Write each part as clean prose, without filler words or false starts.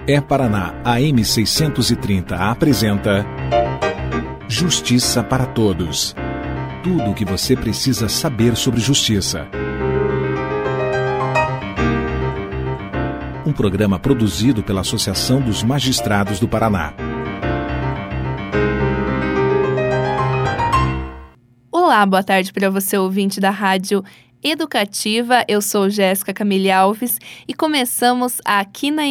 É Paraná AM 630 apresenta Justiça para Todos. Tudo o que você precisa saber sobre justiça. Um programa produzido pela Associação dos Magistrados do Paraná. Olá, boa tarde para você, ouvinte da Rádio Educativa. Eu sou Jéssica Camille Alves e começamos aqui na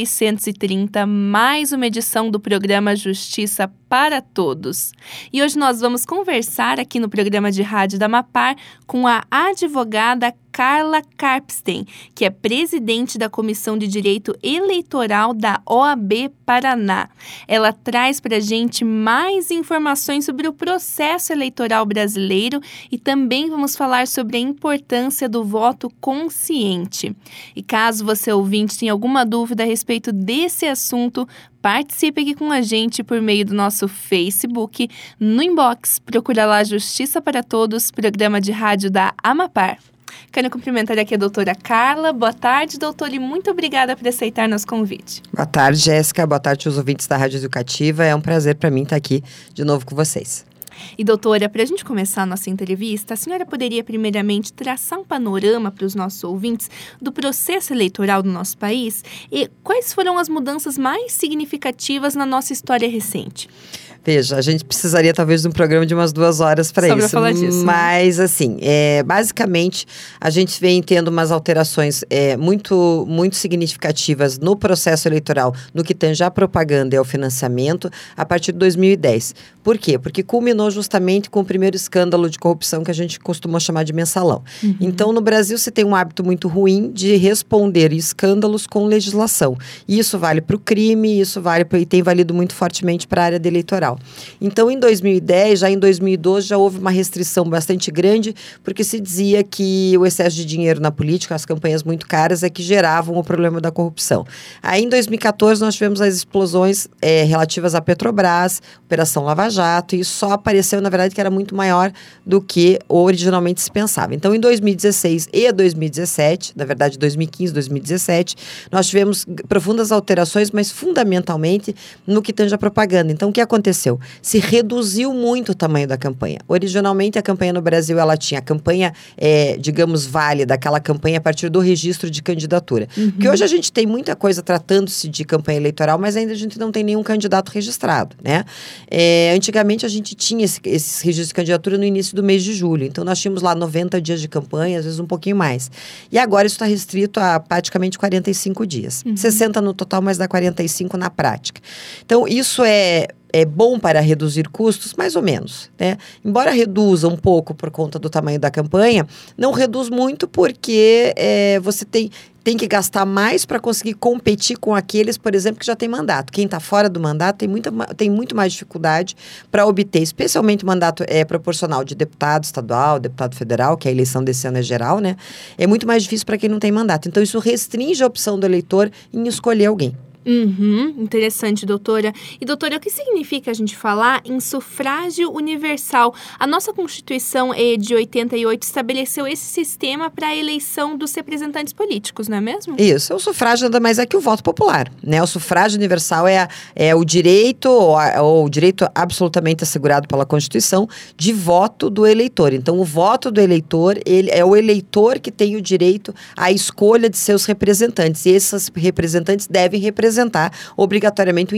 M630 mais uma edição do programa Justiça para Todos. E hoje nós vamos conversar aqui no programa de rádio da Amapar com a advogada Carla Karpstein, que é presidente da Comissão de Direito Eleitoral da OAB Paraná. Ela traz para a gente mais informações sobre o processo eleitoral brasileiro e também vamos falar sobre a importância do voto consciente. E caso você ouvinte tenha alguma dúvida a respeito desse assunto, participe aqui com a gente por meio do nosso Facebook, no inbox. Procura lá Justiça para Todos, programa de rádio da Amapar. Quero cumprimentar aqui a doutora Carla. Boa tarde, doutora, e muito obrigada por aceitar nosso convite. Boa tarde, Jéssica. Boa tarde aos ouvintes da Rádio Educativa. É um prazer para mim estar aqui de novo com vocês. E doutora, para a gente começar a nossa entrevista, a senhora poderia primeiramente traçar um panorama para os nossos ouvintes do processo eleitoral do nosso país e quais foram as mudanças mais significativas na nossa história recente? Veja, a gente precisaria talvez de um programa de umas 2 horas para isso. Só para falar disso. Mas, assim, basicamente, a gente vem tendo umas alterações muito significativas no processo eleitoral, no que tange à propaganda e ao financiamento, a partir de 2010. Por quê? Porque culminou justamente com o primeiro escândalo de corrupção que a gente costuma chamar de mensalão. Uhum. Então, no Brasil, se tem um hábito muito ruim de responder escândalos com legislação. E isso vale para o crime, isso vale e tem valido muito fortemente para a área de eleitoral. Então, em 2010, já em 2012, já houve uma restrição bastante grande, porque se dizia que o excesso de dinheiro na política, as campanhas muito caras, é que geravam o problema da corrupção. Aí, em 2014, nós tivemos as explosões relativas à Petrobras, Operação Lava Jato, e isso só apareceu, na verdade, que era muito maior do que originalmente se pensava. Então, em 2016 e 2017, na verdade, 2015 e 2017, nós tivemos profundas alterações, mas fundamentalmente no que tange à propaganda. Então, o que aconteceu? Se reduziu muito o tamanho da campanha. Originalmente, a campanha no Brasil, ela tinha a campanha, digamos, válida, aquela campanha a partir do registro de candidatura. Uhum. Porque hoje a gente tem muita coisa tratando-se de campanha eleitoral, mas ainda a gente não tem nenhum candidato registrado, né? Antigamente, a gente tinha esses registros de candidatura no início do mês de julho. Então, nós tínhamos lá 90 dias de campanha, às vezes um pouquinho mais. E agora isso está restrito a praticamente 45 dias. Uhum. 60 no total, mas dá 45 na prática. Então, isso é bom para reduzir custos? Mais ou menos, né? Embora reduza um pouco por conta do tamanho da campanha, não reduz muito porque você tem que gastar mais para conseguir competir com aqueles, por exemplo, que já tem mandato. Quem está fora do mandato tem muito mais dificuldade para obter, especialmente o mandato proporcional de deputado estadual, deputado federal, que a eleição desse ano é geral, né? É muito mais difícil para quem não tem mandato. Então, isso restringe a opção do eleitor em escolher alguém. Uhum, interessante, doutora. E, doutora, o que significa a gente falar em sufrágio universal? A nossa Constituição de 88 estabeleceu esse sistema para a eleição dos representantes políticos, não é mesmo? Isso, o sufrágio nada mais é que o voto popular, né? O sufrágio universal é o direito, ou o direito absolutamente assegurado pela Constituição, de voto do eleitor. Então, o voto do eleitor, ele é o eleitor que tem o direito à escolha de seus representantes. E esses representantes devem representar obrigatoriamente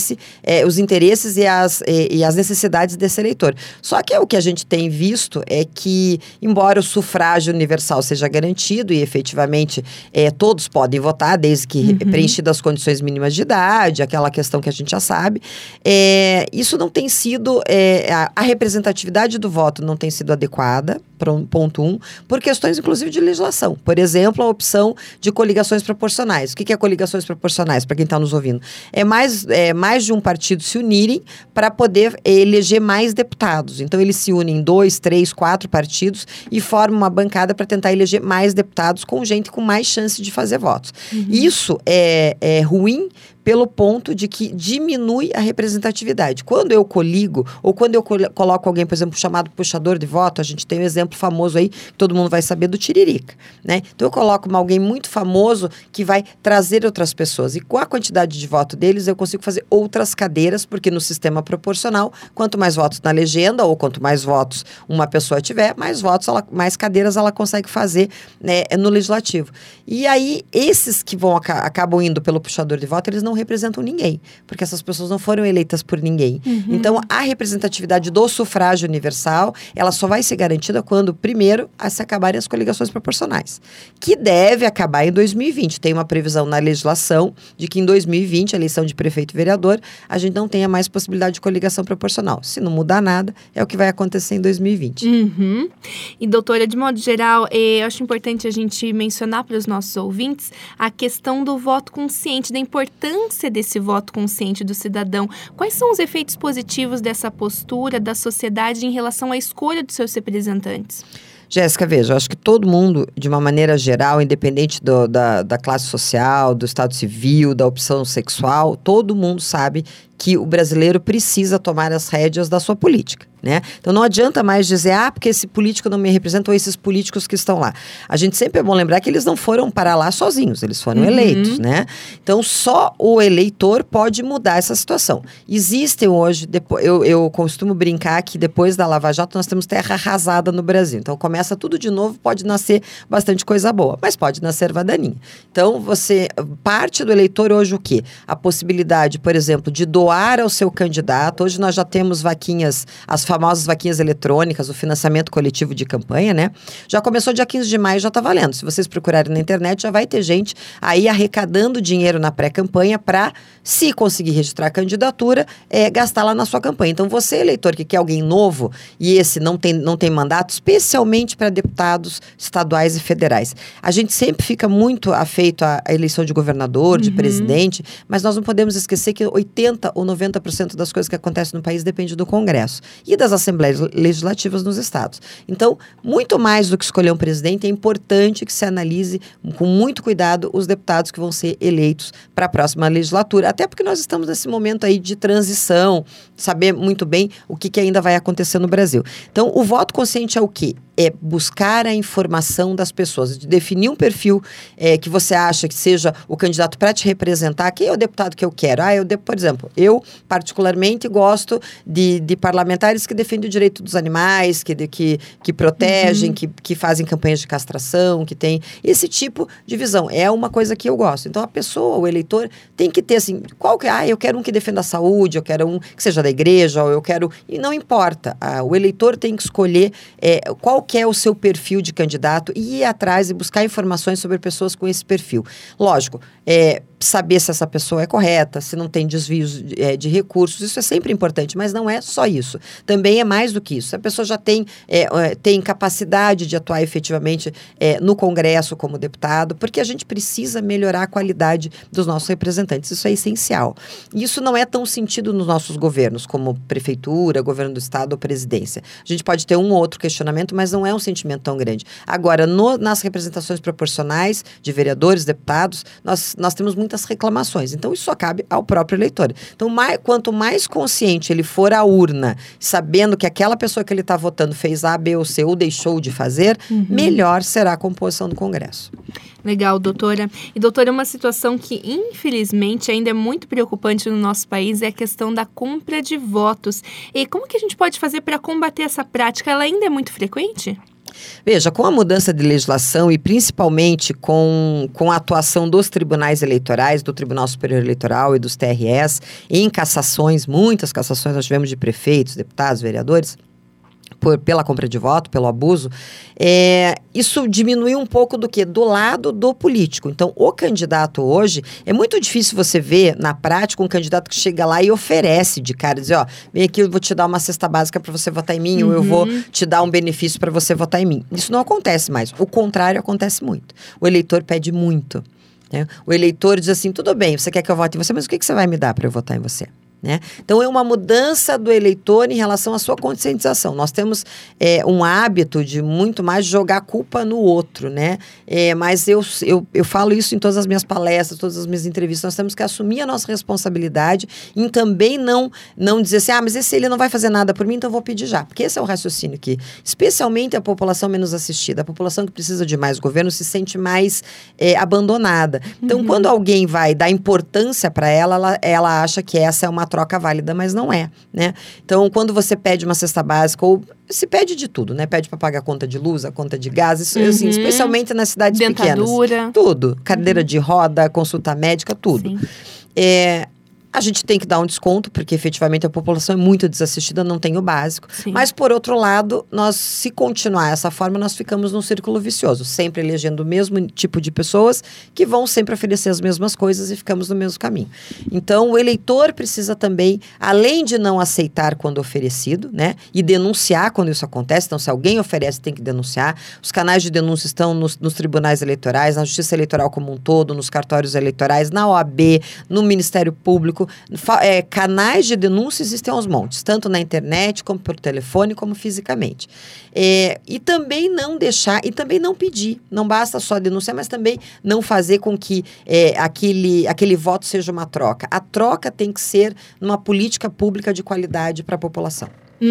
os interesses e as necessidades desse eleitor. Só que o que a gente tem visto é que, embora o sufrágio universal seja garantido e efetivamente todos podem votar, desde que preenchidas as condições mínimas de idade, aquela questão que a gente já sabe, isso não tem sido, a representatividade do voto não tem sido adequada, ponto 1, por questões inclusive de legislação. Por exemplo, a opção de coligações proporcionais. O que é coligações proporcionais? Para quem está nos ouvindo, é mais de um partido se unirem para poder eleger mais deputados. Então, eles se unem em 2, 3, 4 partidos e formam uma bancada para tentar eleger mais deputados com gente com mais chance de fazer votos. Uhum. Isso é ruim pelo ponto de que diminui a representatividade. Quando eu coligo, ou quando eu coloco alguém, por exemplo, chamado puxador de voto, a gente tem um exemplo famoso aí, que todo mundo vai saber, do Tiririca, né? Então eu coloco alguém muito famoso que vai trazer outras pessoas. E com a quantidade de voto deles, eu consigo fazer outras cadeiras, porque no sistema proporcional, quanto mais votos na legenda, ou quanto mais votos uma pessoa tiver, mais votos, mais cadeiras ela consegue fazer, né, no legislativo. E aí, esses que acabam indo pelo puxador de voto, eles não representam ninguém, porque essas pessoas não foram eleitas por ninguém. Então, a representatividade do sufrágio universal, ela só vai ser garantida quando, primeiro, se acabarem as coligações proporcionais, que deve acabar em 2020. Tem uma previsão na legislação de que em 2020, a eleição de prefeito e vereador, a gente não tenha mais possibilidade de coligação proporcional. Se não mudar nada, é o que vai acontecer em 2020. E, doutora, de modo geral, eu acho importante a gente mencionar para os nossos ouvintes a questão do voto consciente, da importância desse voto consciente do cidadão. Quais são os efeitos positivos dessa postura da sociedade em relação à escolha dos seus representantes? Jéssica, veja, eu acho que todo mundo, de uma maneira geral, independente da classe social, do estado civil, da opção sexual, todo mundo sabe que o brasileiro precisa tomar as rédeas da sua política, né? Então não adianta mais dizer, porque esse político não me representa, ou esses políticos que estão lá. A gente sempre é bom lembrar que eles não foram para lá sozinhos, eles foram eleitos, né? Então só o eleitor pode mudar essa situação. Existem hoje, eu costumo brincar que depois da Lava Jato nós temos terra arrasada no Brasil. Então começa tudo de novo, pode nascer bastante coisa boa, mas pode nascer vadaninha. Então parte do eleitor hoje o quê? A possibilidade, por exemplo, de doar ao seu candidato. Hoje nós já temos vaquinhas, as famosas vaquinhas eletrônicas, o financiamento coletivo de campanha, né? Já começou dia 15 de maio, já está valendo. Se vocês procurarem na internet, já vai ter gente aí arrecadando dinheiro na pré-campanha para, se conseguir registrar a candidatura, gastar lá na sua campanha. Então, você, eleitor, que quer alguém novo, e esse não tem mandato, especialmente para deputados estaduais e federais. A gente sempre fica muito afeito à eleição de governador, de presidente, mas nós não podemos esquecer que 80% ou 90% das coisas que acontecem no país depende do Congresso e das assembleias legislativas nos estados. Então, muito mais do que escolher um presidente, é importante que se analise com muito cuidado os deputados que vão ser eleitos para a próxima legislatura, até porque nós estamos nesse momento aí de transição, saber muito bem o que ainda vai acontecer no Brasil. Então, o voto consciente é o quê? É buscar a informação das pessoas, de definir um perfil que você acha que seja o candidato para te representar. Quem é o deputado que eu quero? Por exemplo, eu particularmente gosto de parlamentares que defendem o direito dos animais, que protegem, que fazem campanhas de castração, que tem esse tipo de visão. É uma coisa que eu gosto. Então, a pessoa, o eleitor, tem que ter assim, eu quero um que defenda a saúde, eu quero um que seja da igreja, ou eu quero... E não importa. O eleitor tem que escolher qual que é o seu perfil de candidato e ir atrás e buscar informações sobre pessoas com esse perfil. Lógico, saber se essa pessoa é correta, se não tem desvios de recursos, isso é sempre importante, mas não é só isso. Também é mais do que isso. Se a pessoa já tem capacidade de atuar efetivamente no Congresso como deputado, porque a gente precisa melhorar a qualidade dos nossos representantes. Isso é essencial. E isso não é tão sentido nos nossos governos, como prefeitura, governo do estado ou presidência. A gente pode ter um ou outro questionamento, mas não é um sentimento tão grande. Agora, nas representações proporcionais de vereadores, deputados, nós temos muitas reclamações. Então, isso só cabe ao próprio eleitor. Então, quanto mais consciente ele for à urna, sabendo que aquela pessoa que ele está votando fez A, B ou C ou deixou de fazer, melhor será a composição do Congresso. Legal, doutora. E, doutora, uma situação que, infelizmente, ainda é muito preocupante no nosso país é a questão da compra de votos. E como que a gente pode fazer para combater essa prática? Ela ainda é muito frequente? Veja, com a mudança de legislação e principalmente com a atuação dos tribunais eleitorais, do Tribunal Superior Eleitoral e dos TREs, em cassações, muitas cassações nós tivemos de prefeitos, deputados, vereadores, pela compra de voto, pelo abuso, isso diminuiu um pouco do lado do político. Então, o candidato hoje, é muito difícil você ver na prática um candidato que chega lá e oferece de cara, dizer, vem aqui, eu vou te dar uma cesta básica para você votar em mim, ou eu vou te dar um benefício para você votar em mim. Isso não acontece mais. O contrário acontece muito. O eleitor pede muito. O eleitor diz assim, tudo bem, você quer que eu vote em você, mas o que você vai me dar para eu votar em você? né? Então, é uma mudança do eleitor em relação à sua conscientização. Nós temos um hábito de muito mais jogar a culpa no outro, né? Mas eu falo isso em todas as minhas palestras, todas as minhas entrevistas. Nós temos que assumir a nossa responsabilidade em também não dizer assim, mas esse ele não vai fazer nada por mim, então eu vou pedir já. Porque esse é o raciocínio que, especialmente a população menos assistida, a população que precisa de mais governo se sente mais abandonada. Então, quando alguém vai dar importância para ela acha que essa é uma troca válida, mas não é, né? Então, quando você pede uma cesta básica, ou se pede de tudo, né? Pede para pagar a conta de luz, a conta de gás, isso assim, especialmente nas cidades Dentadura. pequenas. Tudo. Cadeira de roda, consulta médica, tudo. A gente tem que dar um desconto, porque efetivamente a população é muito desassistida, não tem o básico. Sim. Mas, por outro lado, se continuar dessa forma, nós ficamos num círculo vicioso, sempre elegendo o mesmo tipo de pessoas que vão sempre oferecer as mesmas coisas e ficamos no mesmo caminho. Então, o eleitor precisa também, além de não aceitar quando oferecido, né, e denunciar quando isso acontece. Então, se alguém oferece, tem que denunciar. Os canais de denúncia estão nos tribunais eleitorais, na Justiça Eleitoral como um todo, nos cartórios eleitorais, na OAB, no Ministério Público. Canais de denúncia existem aos montes, tanto na internet, como por telefone, como fisicamente. E também não deixar, e também não pedir. Não basta só denunciar, mas também não fazer com que aquele voto seja uma troca. A troca tem que ser numa política pública de qualidade para a população.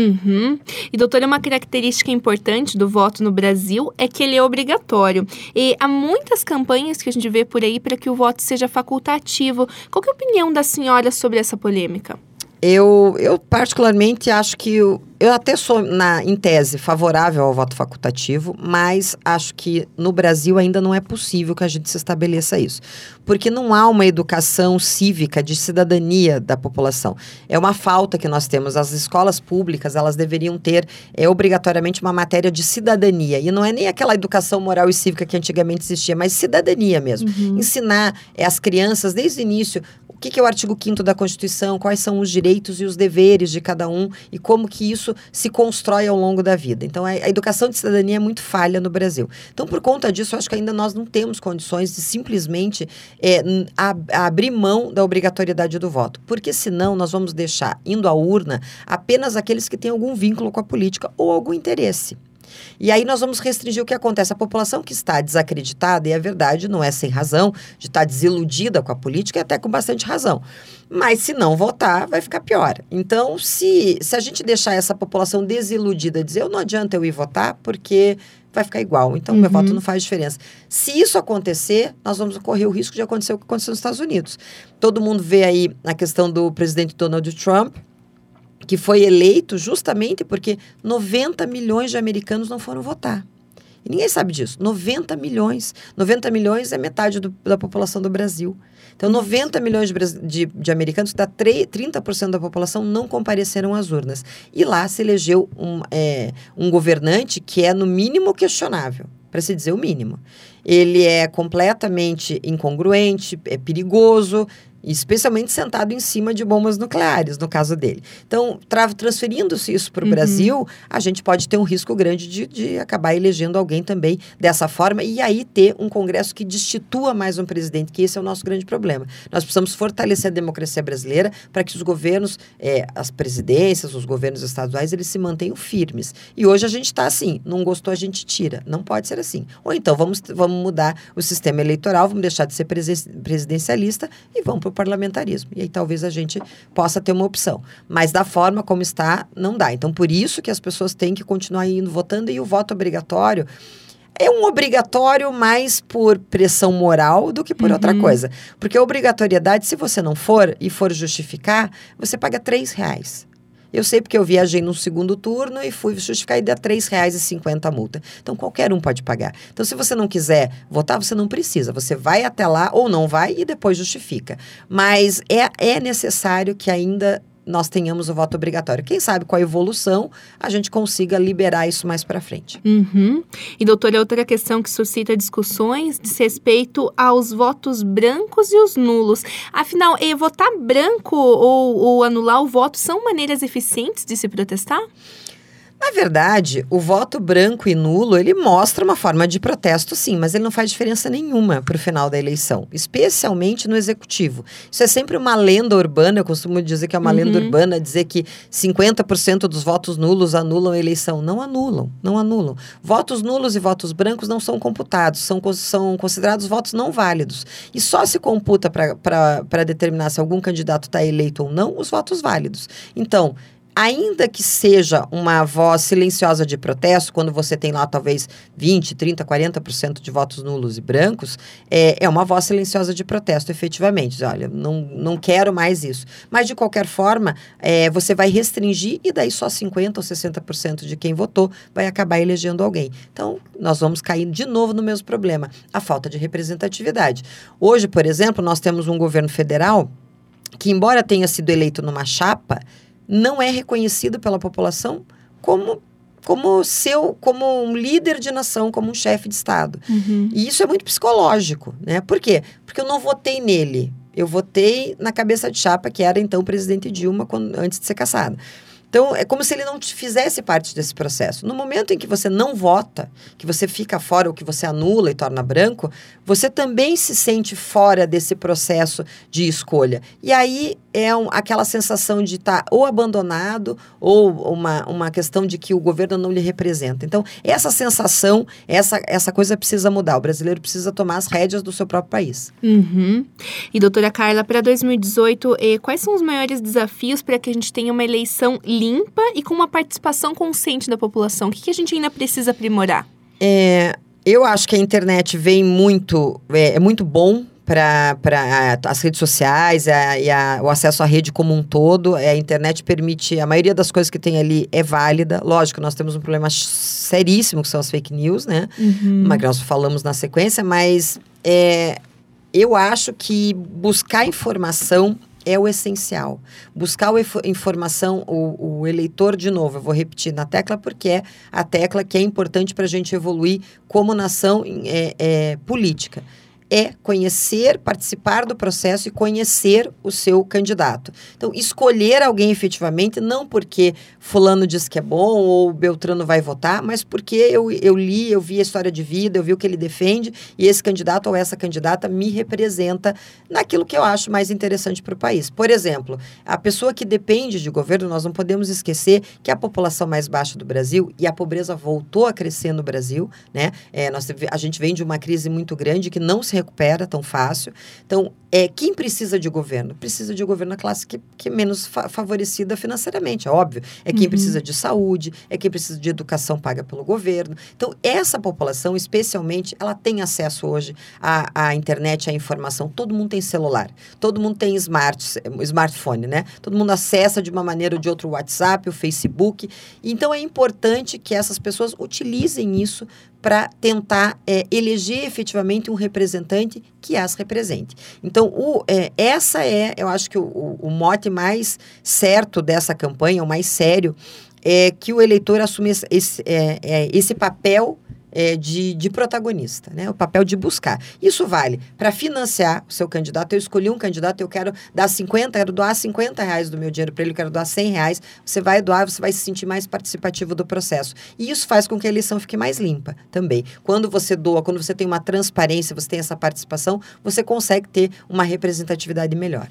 E, doutora, uma característica importante do voto no Brasil é que ele é obrigatório. E há muitas campanhas que a gente vê por aí para que o voto seja facultativo. Qual que é a opinião da senhora sobre essa polêmica? Eu particularmente acho que eu até sou, em tese, favorável ao voto facultativo, mas acho que no Brasil ainda não é possível que a gente se estabeleça isso. Porque não há uma educação cívica de cidadania da população. É uma falta que nós temos. As escolas públicas, elas deveriam ter obrigatoriamente uma matéria de cidadania. E não é nem aquela educação moral e cívica que antigamente existia, mas cidadania mesmo. Ensinar as crianças, desde o início, o que é o artigo 5º da Constituição, quais são os direitos e os deveres de cada um e como que isso se constrói ao longo da vida. Então, a educação de cidadania é muito falha no Brasil. Então, por conta disso, eu acho que ainda nós não temos condições de simplesmente abrir mão da obrigatoriedade do voto. Porque senão nós vamos deixar, indo à urna, apenas aqueles que têm algum vínculo com a política ou algum interesse. E aí nós vamos restringir o que acontece. A população que está desacreditada, e é verdade, não é sem razão, de estar desiludida com a política, e até com bastante razão. Mas se não votar, vai ficar pior. Então, se a gente deixar essa população desiludida, dizer, não adianta eu ir votar, porque vai ficar igual. Então, meu voto não faz diferença. Se isso acontecer, nós vamos correr o risco de acontecer o que aconteceu nos Estados Unidos. Todo mundo vê aí a questão do presidente Donald Trump, que foi eleito justamente porque 90 milhões de americanos não foram votar. E ninguém sabe disso. 90 milhões. 90 milhões é metade da população do Brasil. Então, 90 milhões de americanos, que dá 30% da população, não compareceram às urnas. E lá se elegeu um governante que é, no mínimo, questionável, para se dizer o mínimo. Ele é completamente incongruente, é perigoso, especialmente sentado em cima de bombas nucleares, no caso dele. Então, transferindo-se isso para o Brasil, a gente pode ter um risco grande de acabar elegendo alguém também dessa forma e aí ter um Congresso que destitua mais um presidente, que esse é o nosso grande problema. Nós precisamos fortalecer a democracia brasileira para que os governos, as presidências, os governos estaduais, eles se mantenham firmes. E hoje a gente está assim, não gostou, a gente tira. Não pode ser assim. Ou então, vamos mudar o sistema eleitoral, vamos deixar de ser presidencialista e vamos para o parlamentarismo. E aí talvez a gente possa ter uma opção. Mas da forma como está, não dá. Então, por isso que as pessoas têm que continuar indo votando e o voto obrigatório é um obrigatório mais por pressão moral do que por outra coisa. Porque a obrigatoriedade, se você não for e for justificar, você paga R$3. Eu sei porque eu viajei no segundo turno e fui justificar e dá R$3,50 a multa. Então, qualquer um pode pagar. Então, se você não quiser votar, você não precisa. Você vai até lá ou não vai e depois justifica. Mas é necessário que ainda nós tenhamos o voto obrigatório. Quem sabe com a evolução a gente consiga liberar isso mais para frente. E, doutora, outra questão que suscita discussões diz respeito aos votos brancos e os nulos. Afinal, votar branco ou anular o voto são maneiras eficientes de se protestar? Na verdade, o voto branco e nulo, ele mostra uma forma de protesto, sim, mas ele não faz diferença nenhuma para o final da eleição, especialmente no executivo. Isso é sempre uma lenda urbana, eu costumo dizer que é uma lenda urbana, dizer que 50% dos votos nulos anulam a eleição. Não anulam, não anulam. Votos nulos e votos brancos não são computados, são considerados votos não válidos. E só se computa para determinar se algum candidato está eleito ou não, os votos válidos. Então, ainda que seja uma voz silenciosa de protesto, quando você tem lá talvez 20, 30, 40% de votos nulos e brancos, é uma voz silenciosa de protesto, efetivamente. Olha, não quero mais isso. Mas, de qualquer forma, você vai restringir e daí só 50% ou 60% de quem votou vai acabar elegendo alguém. Então, nós vamos cair de novo no mesmo problema, a falta de representatividade. Hoje, por exemplo, nós temos um governo federal que, embora tenha sido eleito numa chapa, não é reconhecido pela população como um líder de nação, como um chefe de Estado. E isso é muito psicológico, né? Por quê? Porque eu não votei nele. Eu votei na cabeça de chapa, que era então o presidente Dilma, antes de ser cassado. Então, é como se ele não fizesse parte desse processo. No momento em que você não vota, que você fica fora ou que você anula e torna branco, você também se sente fora desse processo de escolha. E aí aquela sensação de estar ou abandonado ou uma questão de que o governo não lhe representa. Então, essa sensação, essa coisa precisa mudar. O brasileiro precisa tomar as rédeas do seu próprio país. E, doutora Carla, para 2018, quais são os maiores desafios para que a gente tenha uma eleição limpa e com uma participação consciente da população? O que a gente ainda precisa aprimorar? Eu acho que a internet vem muito bom para as redes sociais o acesso à rede como um todo. A internet permite, a maioria das coisas que tem ali é válida. Lógico, nós temos um problema seríssimo, que são as fake news, né? Mas nós falamos na sequência, mas eu acho que buscar informação é o essencial. Buscar informação, o eleitor, de novo, eu vou repetir na tecla, porque é a tecla que é importante para a gente evoluir como nação política. É conhecer, participar do processo e conhecer o seu candidato. Então, escolher alguém efetivamente, não porque fulano diz que é bom ou Beltrano vai votar, mas porque eu li, eu vi a história de vida, eu vi o que ele defende e esse candidato ou essa candidata me representa naquilo que eu acho mais interessante para o país. Por exemplo, a pessoa que depende de governo, nós não podemos esquecer que a população mais baixa do Brasil, e a pobreza voltou a crescer no Brasil, né? A gente vem de uma crise muito grande que não se recupera tão fácil. Então, quem precisa de governo? Precisa de governo na classe que é menos favorecida financeiramente, é óbvio. É quem precisa de saúde, é quem precisa de educação paga pelo governo. Então, essa população, especialmente, ela tem acesso hoje à internet, à informação. Todo mundo tem celular, todo mundo tem smartphone, né? Todo mundo acessa de uma maneira ou de outra o WhatsApp, o Facebook. Então, é importante que essas pessoas utilizem isso para tentar eleger efetivamente um representante que as represente. Então, eu acho que o mote mais certo dessa campanha, o mais sério, é que o eleitor assume esse papel de protagonista, né? O papel de buscar. Isso vale para financiar o seu candidato. Eu escolhi um candidato, eu quero doar R$50 do meu dinheiro para ele, eu quero doar R$100. Você vai doar, você vai se sentir mais participativo do processo. E isso faz com que a eleição fique mais limpa também. Quando você doa, quando você tem uma transparência, você tem essa participação, você consegue ter uma representatividade melhor.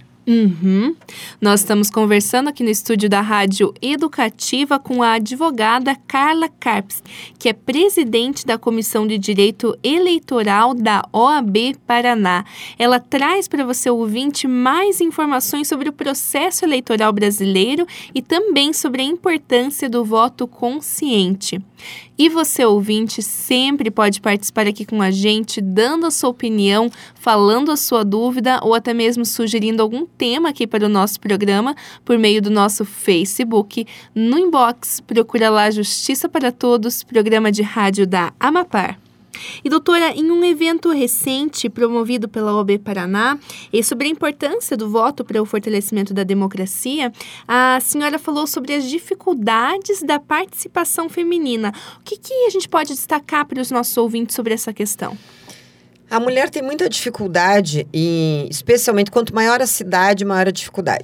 Nós estamos conversando aqui no estúdio da Rádio Educativa com a advogada Carla Carpes, que é presidente da Comissão de Direito Eleitoral da OAB Paraná. Ela traz para você, ouvinte, mais informações sobre o processo eleitoral brasileiro e também sobre a importância do voto consciente. E você, ouvinte, sempre pode participar aqui com a gente, dando a sua opinião, falando a sua dúvida ou até mesmo sugerindo algum tema aqui para o nosso programa por meio do nosso Facebook. No inbox, procura lá Justiça para Todos, programa de rádio da Amapar. E, doutora, em um evento recente promovido pela OAB Paraná, sobre a importância do voto para o fortalecimento da democracia, a senhora falou sobre as dificuldades da participação feminina. O que a gente pode destacar para os nossos ouvintes sobre essa questão? A mulher tem muita dificuldade, especialmente quanto maior a cidade, maior a dificuldade.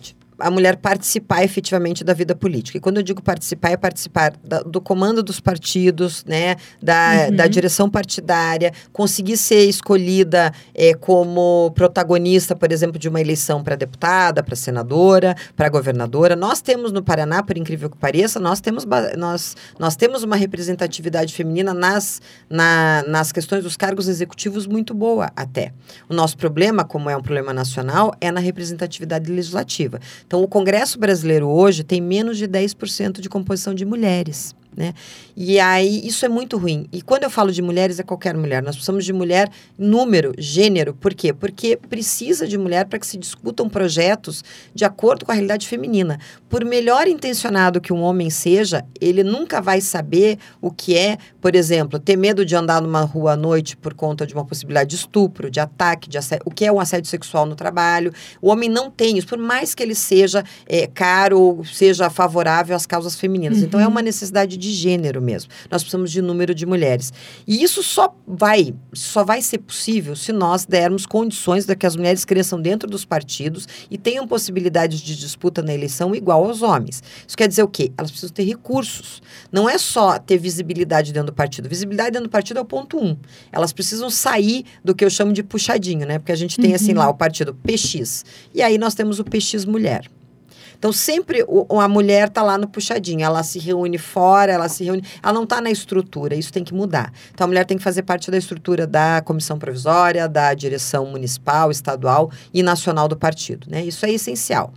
a mulher participar efetivamente da vida política. E quando eu digo participar, é participar do comando dos partidos, né, da direção partidária, conseguir ser escolhida como protagonista, por exemplo, de uma eleição para deputada, para senadora, para governadora. Nós temos no Paraná, por incrível que pareça, nós temos uma representatividade feminina nas questões dos cargos executivos muito boa até. O nosso problema, como é um problema nacional, é na representatividade legislativa. Então, o Congresso brasileiro hoje tem menos de 10% de composição de mulheres, né? E aí, isso é muito ruim. E quando eu falo de mulheres, é qualquer mulher. Nós precisamos de mulher, número, gênero. Por quê? Porque precisa de mulher para que se discutam projetos de acordo com a realidade feminina. Por melhor intencionado que um homem seja, ele nunca vai saber o que é, por exemplo, ter medo de andar numa rua à noite por conta de uma possibilidade de estupro, de ataque, de assédio, o que é um assédio sexual no trabalho. O homem não tem isso, por mais que ele seja caro ou seja favorável às causas femininas. Então, é uma necessidade de gênero mesmo. Nós precisamos de número de mulheres. E isso só vai ser possível se nós dermos condições de que as mulheres cresçam dentro dos partidos e tenham possibilidades de disputa na eleição igual aos homens. Isso quer dizer o quê? Elas precisam ter recursos. Não é só ter visibilidade dentro do partido. Visibilidade dentro do partido é o ponto 1. Elas precisam sair do que eu chamo de puxadinho, né? Porque a gente tem assim lá o partido PX. E aí nós temos o PX Mulher. Então, sempre a mulher está lá no puxadinho, ela se reúne fora, ela não está na estrutura, isso tem que mudar. Então, a mulher tem que fazer parte da estrutura da comissão provisória, da direção municipal, estadual e nacional do partido, né? Isso é essencial.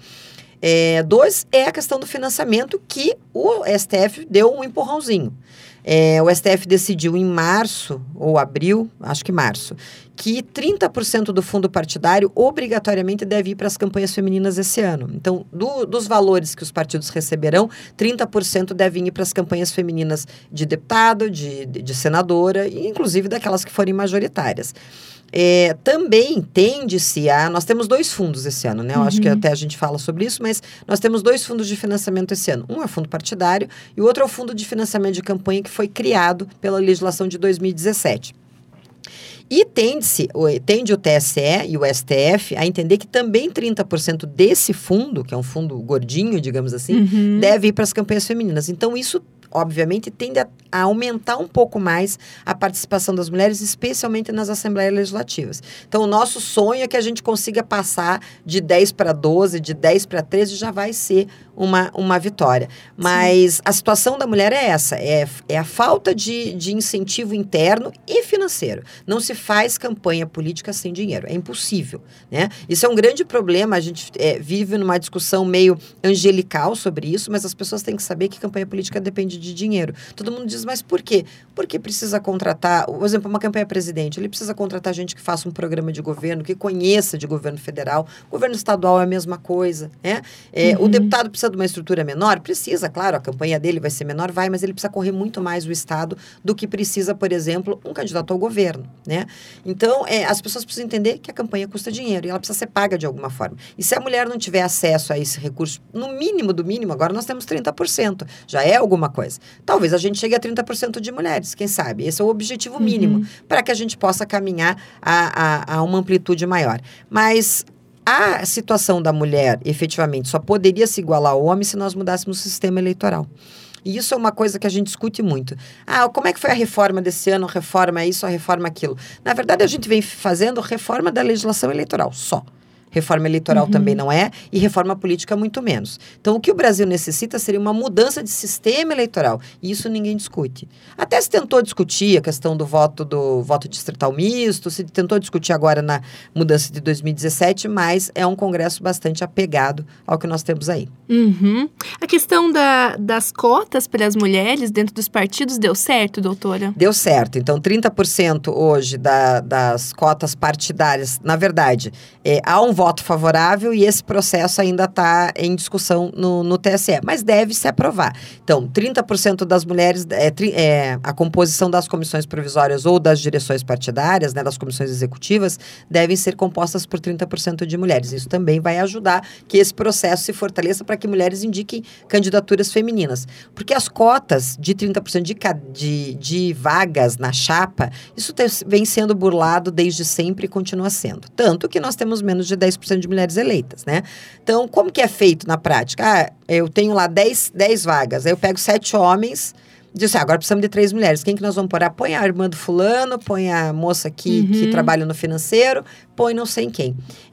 2 é a questão do financiamento, que o STF deu um empurrãozinho. O STF decidiu em março, ou abril, acho que março, que 30% do fundo partidário obrigatoriamente deve ir para as campanhas femininas esse ano. Então, dos valores que os partidos receberão, 30% devem ir para as campanhas femininas de deputado, de senadora, e inclusive daquelas que forem majoritárias. Também tende-se a... Nós temos 2 fundos esse ano, né? Eu acho que até a gente fala sobre isso, mas nós temos 2 fundos de financiamento esse ano. Um é o fundo partidário e o outro é o fundo de financiamento de campanha que foi criado pela legislação de 2017. E tende o TSE e o STF a entender que também 30% desse fundo, que é um fundo gordinho, digamos assim, deve ir para as campanhas femininas. Então, isso, obviamente, tende a aumentar um pouco mais a participação das mulheres, especialmente nas assembleias legislativas. Então, o nosso sonho é que a gente consiga passar de 10 para 12, de 10 para 13, já vai ser uma vitória. Mas a situação da mulher é essa, é a falta de incentivo interno e financeiro. Não se faz campanha política sem dinheiro, é impossível, né? Isso é um grande problema, a gente vive numa discussão meio angelical sobre isso, mas as pessoas têm que saber que campanha política depende de dinheiro. Todo mundo diz, mas por quê? Porque precisa contratar, por exemplo, uma campanha presidente, ele precisa contratar gente que faça um programa de governo, que conheça de governo federal, governo estadual é a mesma coisa, né? O deputado precisa de uma estrutura menor? Precisa, claro, a campanha dele vai ser menor, mas ele precisa correr muito mais o Estado do que precisa, por exemplo, um candidato ao governo, né? Então, as pessoas precisam entender que a campanha custa dinheiro e ela precisa ser paga de alguma forma. E se a mulher não tiver acesso a esse recurso, no mínimo do mínimo, agora nós temos 30%, já é alguma coisa. Talvez a gente chegue a 30% de mulheres, quem sabe? Esse é o objetivo mínimo para que a gente possa caminhar a uma amplitude maior. Mas a situação da mulher, efetivamente, só poderia se igualar ao homem se nós mudássemos o sistema eleitoral. E isso é uma coisa que a gente discute muito. Como é que foi a reforma desse ano? Reforma isso, a reforma aquilo. Na verdade, a gente vem fazendo reforma da legislação eleitoral, só. Reforma eleitoral também não é, e reforma política muito menos. Então, o que o Brasil necessita seria uma mudança de sistema eleitoral. E isso ninguém discute. Até se tentou discutir a questão do voto distrital misto, se tentou discutir agora na mudança de 2017, mas é um Congresso bastante apegado ao que nós temos aí. A questão das cotas para as mulheres dentro dos partidos deu certo, doutora? Deu certo. Então, 30% hoje das cotas partidárias, na verdade, há um voto favorável e esse processo ainda está em discussão no TSE, mas deve se aprovar. Então, 30% das mulheres, a composição das comissões provisórias ou das direções partidárias, né, das comissões executivas, devem ser compostas por 30% de mulheres. Isso também vai ajudar que esse processo se fortaleça para que mulheres indiquem candidaturas femininas. Porque as cotas de 30% de vagas na chapa, isso vem sendo burlado desde sempre e continua sendo. Tanto que nós temos menos de 10% 52% de mulheres eleitas, né? Então, como que é feito na prática? Eu tenho lá 10 vagas, aí eu pego 7 homens, diz assim, agora precisamos de 3 mulheres. Quem que nós vamos pôr? Põe a irmã do fulano, põe a moça aqui que trabalha no financeiro, põe não sei quem.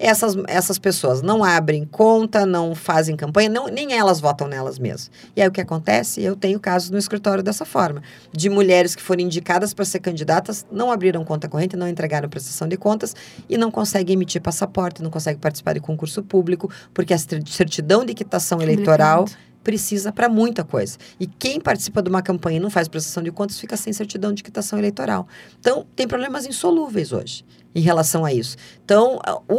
Essas pessoas não abrem conta, não fazem campanha, nem elas votam nelas mesmas. E aí o que acontece? Eu tenho casos no escritório dessa forma, de mulheres que foram indicadas para ser candidatas, não abriram conta corrente, não entregaram prestação de contas e não conseguem emitir passaporte, não conseguem participar de concurso público, porque a certidão de quitação eleitoral precisa para muita coisa. E quem participa de uma campanha e não faz prestação de contas fica sem certidão de quitação eleitoral. Então, tem problemas insolúveis hoje em relação a isso. Então,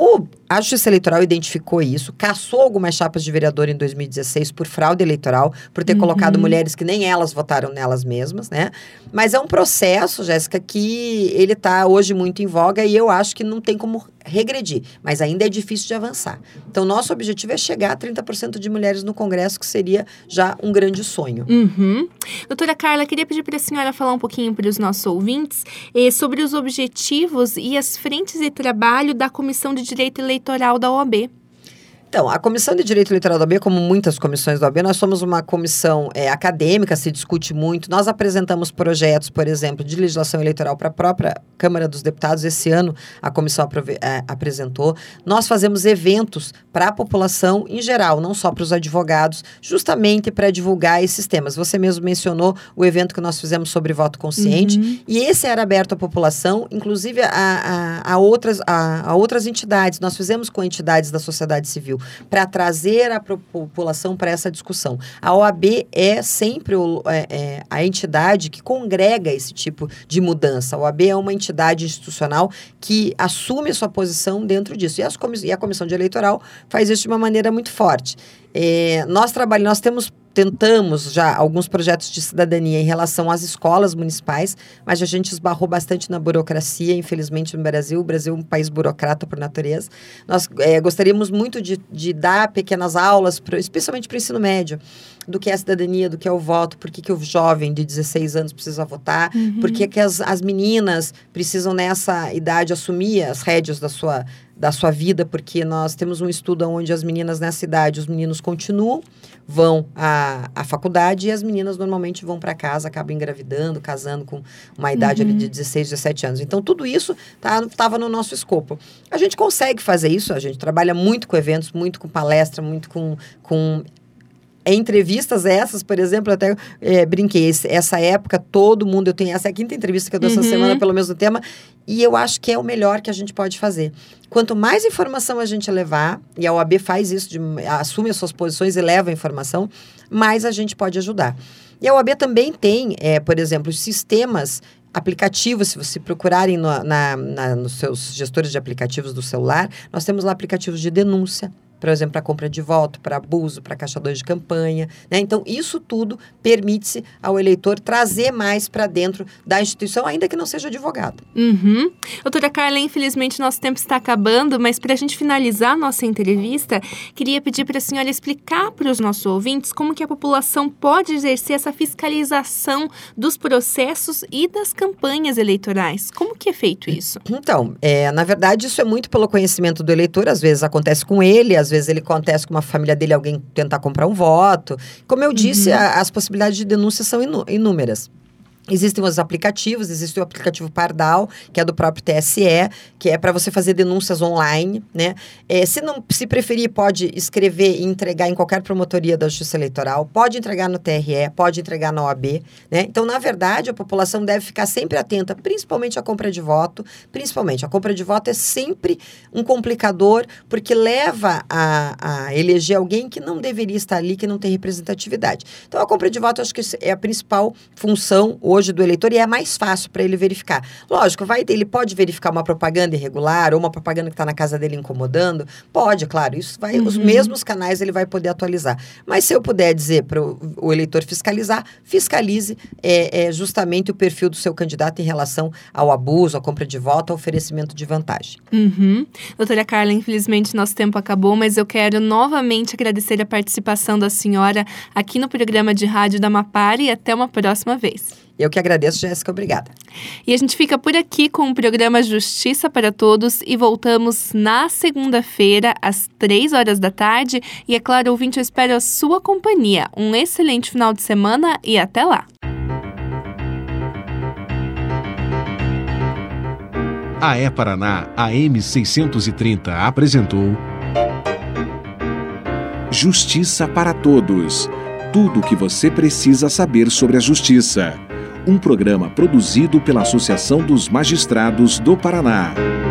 a Justiça Eleitoral identificou isso, cassou algumas chapas de vereador em 2016 por fraude eleitoral, por ter colocado mulheres que nem elas votaram nelas mesmas, né? Mas é um processo, Jéssica, que ele está hoje muito em voga e eu acho que não tem como regredir, mas ainda é difícil de avançar. Então, nosso objetivo é chegar a 30% de mulheres no Congresso, que seria já um grande sonho. Doutora Carla, queria pedir para a senhora falar um pouquinho para os nossos ouvintes sobre os objetivos e as frentes de trabalho da Comissão de Direito Eleitoral da OAB. Então, a Comissão de Direito Eleitoral da OAB, como muitas comissões da OAB, nós somos uma comissão acadêmica, se discute muito. Nós apresentamos projetos, por exemplo, de legislação eleitoral para a própria Câmara dos Deputados. Esse ano, a comissão apresentou. Nós fazemos eventos para a população em geral, não só para os advogados, justamente para divulgar esses temas. Você mesmo mencionou o evento que nós fizemos sobre voto consciente, e esse era aberto à população, inclusive a outras entidades. Nós fizemos com entidades da sociedade civil, para trazer a população para essa discussão. A OAB é sempre a entidade que congrega esse tipo de mudança. A OAB é uma entidade institucional que assume sua posição dentro disso. E a Comissão de Eleitoral faz isso de uma maneira muito forte. Nós tentamos já alguns projetos de cidadania em relação às escolas municipais, mas a gente esbarrou bastante na burocracia, infelizmente, no Brasil. O Brasil é um país burocrata por natureza. Nós gostaríamos muito de dar pequenas aulas, especialmente para o ensino médio, do que é a cidadania, do que é o voto, por que o jovem de 16 anos precisa votar, por que as meninas precisam, nessa idade, assumir as rédeas da sua vida, porque nós temos um estudo onde as meninas nessa idade, os meninos continuam, vão à faculdade e as meninas normalmente vão para casa, acabam engravidando, casando com uma idade ali de 16, 17 anos. Então, tudo isso estava no nosso escopo. A gente consegue fazer isso, a gente trabalha muito com eventos, muito com palestra, muito com entrevistas essas, por exemplo, eu até brinquei, essa época todo mundo, eu tenho essa é a 5ª entrevista que eu dou essa semana pelo mesmo tema, e eu acho que é o melhor que a gente pode fazer. Quanto mais informação a gente levar, e a OAB faz isso, assume as suas posições e leva a informação, mais a gente pode ajudar. E a OAB também tem, por exemplo, sistemas aplicativos, se você procurarem nos seus gestores de aplicativos do celular, nós temos lá aplicativos de denúncia, por exemplo, para compra de voto, para abuso, para caixa 2 de campanha, né? Então, isso tudo permite-se ao eleitor trazer mais para dentro da instituição, ainda que não seja advogado. Doutora Carla, infelizmente nosso tempo está acabando, mas para a gente finalizar a nossa entrevista, queria pedir para a senhora explicar para os nossos ouvintes como que a população pode exercer essa fiscalização dos processos e das campanhas eleitorais. Como que é feito isso? Então, na verdade, isso é muito pelo conhecimento do eleitor, às vezes acontece com ele, às vezes ele acontece com uma família dele, alguém tentar comprar um voto. Como eu disse, as possibilidades de denúncia são inúmeras. Existem os aplicativos, existe o aplicativo Pardal, que é do próprio TSE, que é para você fazer denúncias online, né? Se preferir, pode escrever e entregar em qualquer promotoria da Justiça Eleitoral, pode entregar no TRE, pode entregar na OAB, né? Então, na verdade, a população deve ficar sempre atenta, principalmente à compra de voto. Principalmente, a compra de voto é sempre um complicador, porque leva a eleger alguém que não deveria estar ali, que não tem representatividade. Então, a compra de voto, acho que é a principal função hoje do eleitor e é mais fácil para ele verificar. Lógico, ele pode verificar uma propaganda irregular ou uma propaganda que está na casa dele incomodando. Pode, claro, isso vai, os mesmos canais ele vai poder atualizar. Mas se eu puder dizer para o eleitor fiscalizar, fiscalize justamente o perfil do seu candidato em relação ao abuso, à compra de voto, ao oferecimento de vantagem. Doutora Carla, infelizmente nosso tempo acabou, mas eu quero novamente agradecer a participação da senhora aqui no programa de rádio da Mapari e até uma próxima vez. Eu que agradeço, Jéssica, obrigada. E a gente fica por aqui com o programa Justiça para Todos e voltamos na segunda-feira, às 3h da tarde. E é claro, ouvinte, eu espero a sua companhia. Um excelente final de semana e até lá! A E-Paraná AM 630 apresentou Justiça para Todos. Tudo o que você precisa saber sobre a justiça. Um programa produzido pela Associação dos Magistrados do Paraná.